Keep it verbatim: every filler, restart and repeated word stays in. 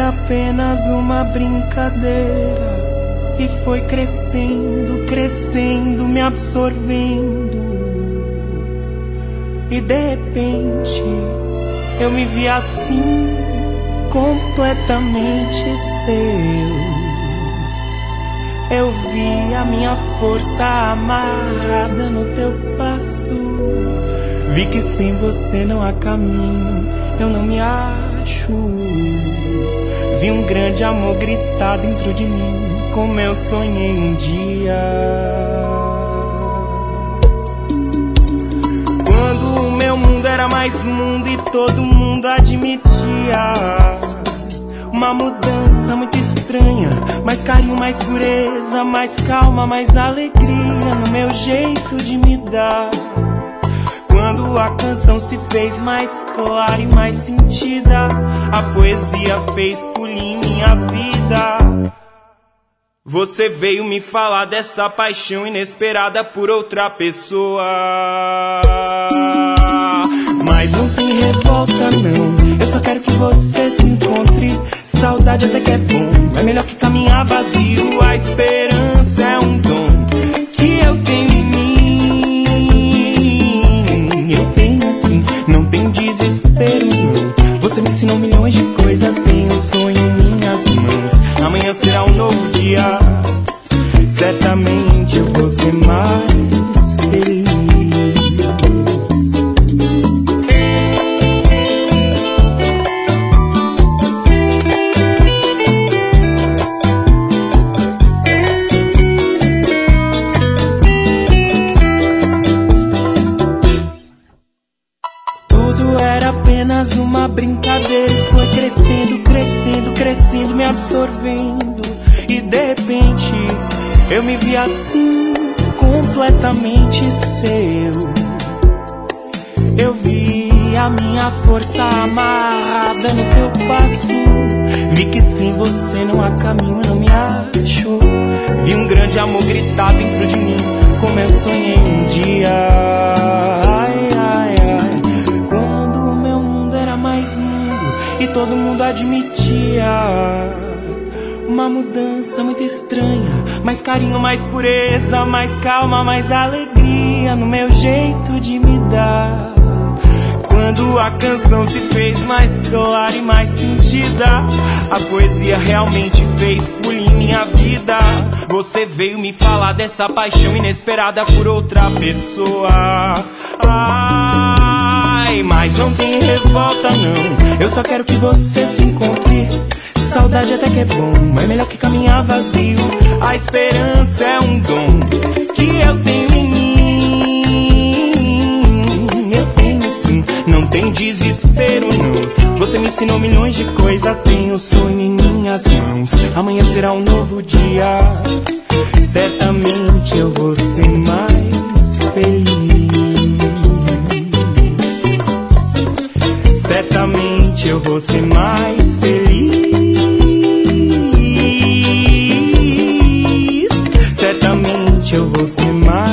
era apenas uma brincadeira e foi crescendo, crescendo, me absorvendo. E de repente eu me vi assim, completamente seu. Eu vi a minha força amarrada no teu passo. Vi que sem você não há caminho, eu não me acho. Vi um grande amor gritar dentro de mim, como eu sonhei um dia. Quando o meu mundo era mais mundo e todo mundo admitia uma mudança muito estranha, mais carinho, mais pureza, mais calma, mais alegria no meu jeito de me dar. Quando a canção se fez mais clara e mais sentida, a poesia fez folia em minha vida. Você veio me falar dessa paixão inesperada por outra pessoa. Mas não tem revolta não, eu só quero que você se encontre. Saudade até que é bom, é melhor que caminhar vazio. A esperança é um dom que eu tenho em mim. Eu tenho sim, não tem desespero não. Você me ensinou milhões de coisas, tenho um sonho em minhas mãos. Amanhã será um novo dia, certamente eu vou ser mais feliz. Uma brincadeira foi crescendo, crescendo, crescendo, me absorvendo. E de repente eu me vi assim, completamente seu. Eu vi a minha força amarrada no teu passo. Vi que sem você não há caminho, não me acho. Vi um grande amor gritar dentro de mim, como eu sonhei um dia. Ai, ai, ai. E todo mundo admitia uma mudança muito estranha, mais carinho, mais pureza, mais calma, mais alegria no meu jeito de me dar. Quando a canção se fez mais clara e mais sentida, a poesia realmente fez folia em minha vida. Você veio me falar dessa paixão inesperada por outra pessoa. Ai, mas não tem revolta não, eu só quero que você se encontre. Saudade até que é bom, é melhor que caminhar vazio. A esperança é um dom que eu tenho em mim. Eu tenho sim, não tem desespero não. Você me ensinou milhões de coisas, tenho sonho em minhas mãos. Amanhã será um novo dia, certamente eu vou ser mais feliz. Certamente eu vou ser mais feliz. Certamente eu vou ser mais